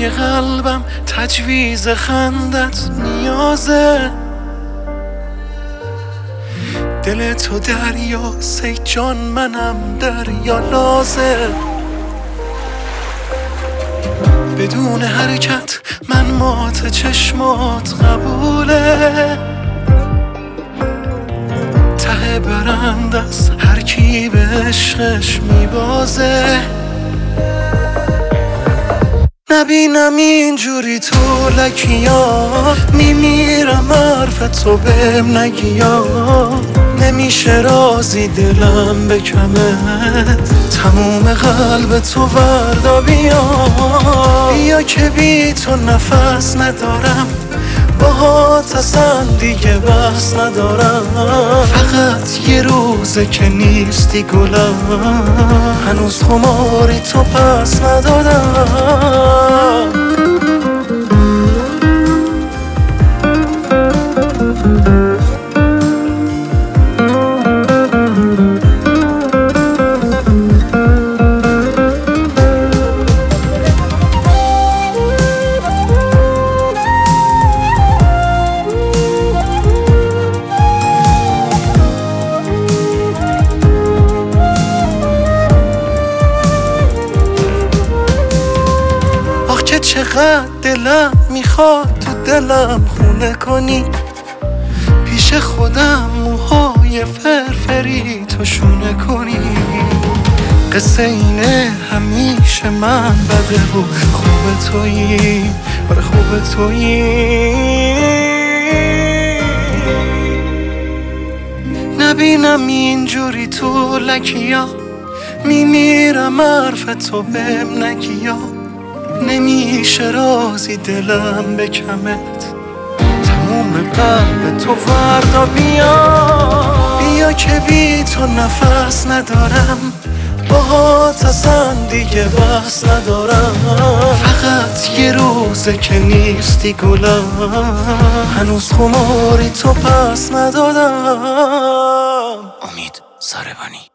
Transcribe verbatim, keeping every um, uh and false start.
های قلبم تجویز خندت نیازه. دل تو دریا سی جان منم دریا لازه. بدون حرکت من مات چشمات قبوله. ته برند از هر کی به عشقش میبازه. نبینم اینجوری تو لکیا میمیرم حرف تو بهم نگیا. نمیشه رازی دلم به کمت تموم قلب تو وردا بیا. بیا که بی تو نفس ندارم باهات اصلا دیگه بحث ندارم. فقط یه روزه که نیستی گلم هنوز خماری تو پس ندادم. که چقدر دلم میخواد تو دلم خونه کنی. پیش خودم موهای فرفری تو شونه کنی. قصه اینه همیشه من بده و خوب تویی. آره خوب تویی. نبینم اینجوری تو لکیا میمیرم حرف تو بهم نگیا. نمیشه رازی دلم به کمت تموم قلب تو فردا بیا. بیا که بی تو نفس ندارم باهات اصلا دیگه بحث ندارم. فقط یه روزه که نیستی گلم هنوز خماری تو پس ندادم. امید ساربانی.